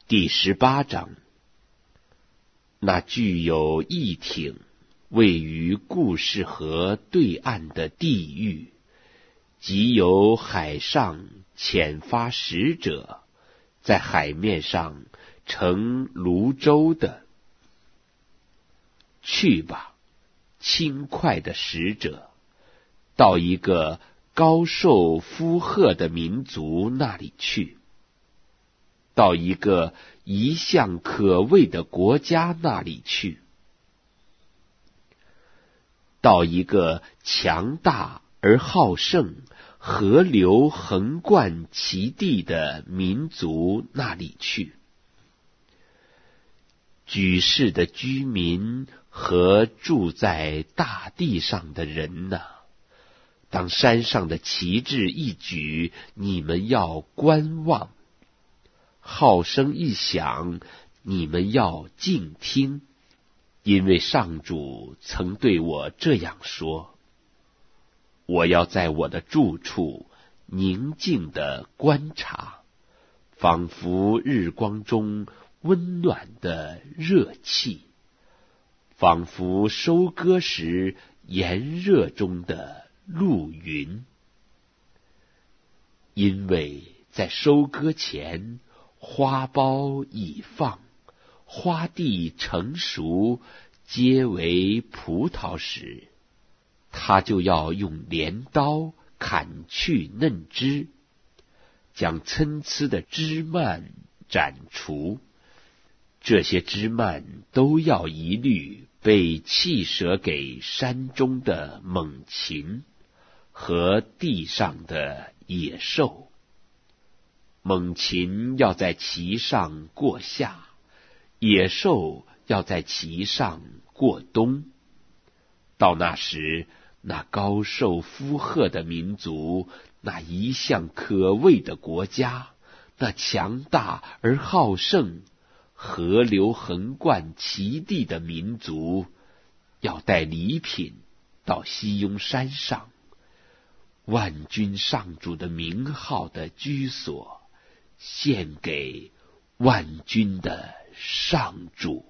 第18章，那具有一挺位于固始河对岸的地狱，即由海上遣发使者，在海面上乘泸舟的。去吧，轻快的使者，到一个高受呼喝的民族那里去，到一个一向可畏的国家那里去，到一个强大而好胜、河流横贯其地的民族那里去。举世的居民和住在大地上的人哪，当山上的旗帜一举，你们要观望；号声一响，你们要静听，因为上主曾对我这样说：我要在我的住处宁静地观察，仿佛日光中温暖的热气，仿佛收割时炎热中的露云。因为在收割前，花苞已放，花地成熟，皆为葡萄时，他就要用镰刀砍去嫩枝，将参差的枝蔓斩除。这些枝蔓都要一律被弃舍给山中的猛禽和地上的野兽。猛禽要在其上过夏，野兽要在其上过冬。到那时，那高受呼喝的民族，那一向可畏的国家，那强大而好胜、河流横贯其地的民族，要带礼品到西雍山上，万军上主的名号的居所，献给万军的上主。